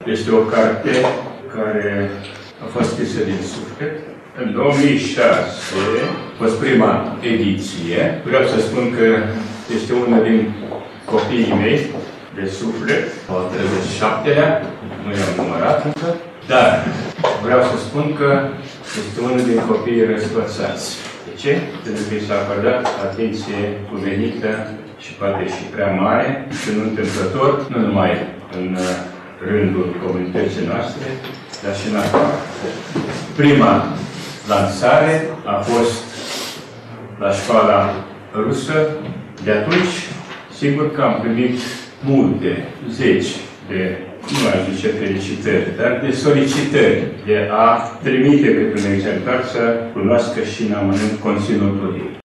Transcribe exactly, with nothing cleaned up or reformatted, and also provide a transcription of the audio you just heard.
Este o carte care a fost scrisă din suflet. În două mii șase a fost prima ediție. Vreau să spun că este unul din copiii mei de suflet, al treizeci și șaptelea, nu i-am numărat încă, dar vreau să spun că este unul din copiii răsfățați. De ce? Pentru că i s-a acordat atenție cuvenită și poate și prea mare și nu întâmplător, nu numai în rândul comunității noastre, dar și în afară. Prima lansare a fost la școala rusă. De atunci, sigur că am primit multe, zeci de, nu aș zice felicitări, dar de solicitări de a trimite pe un exemplar să cunoască și în amănunt conținutul ei.